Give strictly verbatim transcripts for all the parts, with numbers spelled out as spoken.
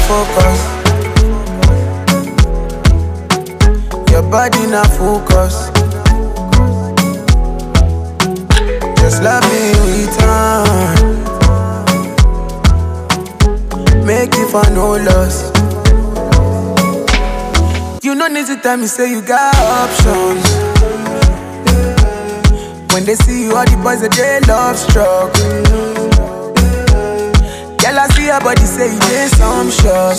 focus. Your body na focus. Just love me in return. Make you for no loss. You no need to tell me say you got options. When they see you, all the boys that they love struck. Girl, I see your body say you did some shots.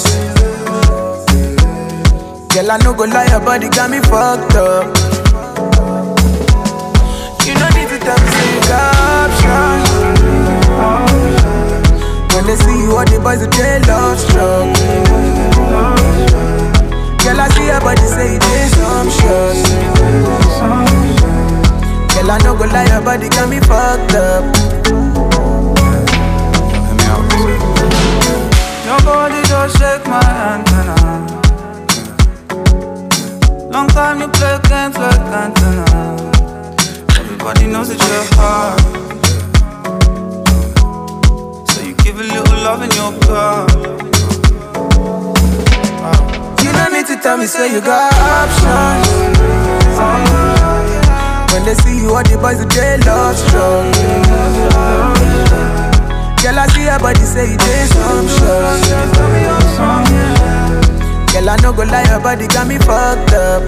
Girl, I no go lie, your body got me fucked up. You no need to tell me say you got options. When they see you, all the boys that they love struck. Girl, I see your body say you did some shots. Girl, I no go lie, your body got me fucked up. Your body just shake my antenna. Long time you play games like antenna. Everybody knows that you're hard. So you give a little love in your car. You don't need to tell me say you got options. When they see you, all the boys that they love strong. Girl, I see your body say you did some shots. Girl, I no go lie, your body got me fucked up.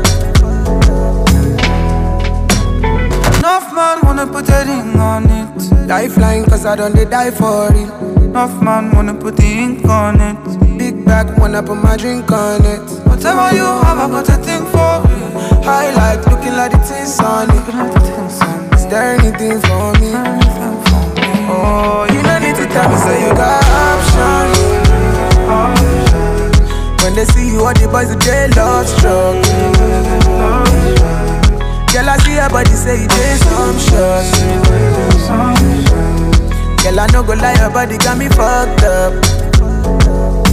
Enough man wanna put a ring on it. Lifeline cause I done they die for it. Enough man wanna put the ink on it. Big back, wanna put my drink on it. Whatever you have, I got a thing for it. Highlight, looking like the things on it. Is there anything for me? Oh, you don't need to tell me say you got options. When they see you, all the boys that they love struck. Girl, I see your body say you did some shots. Girl, I no go lie, your body got me fucked up.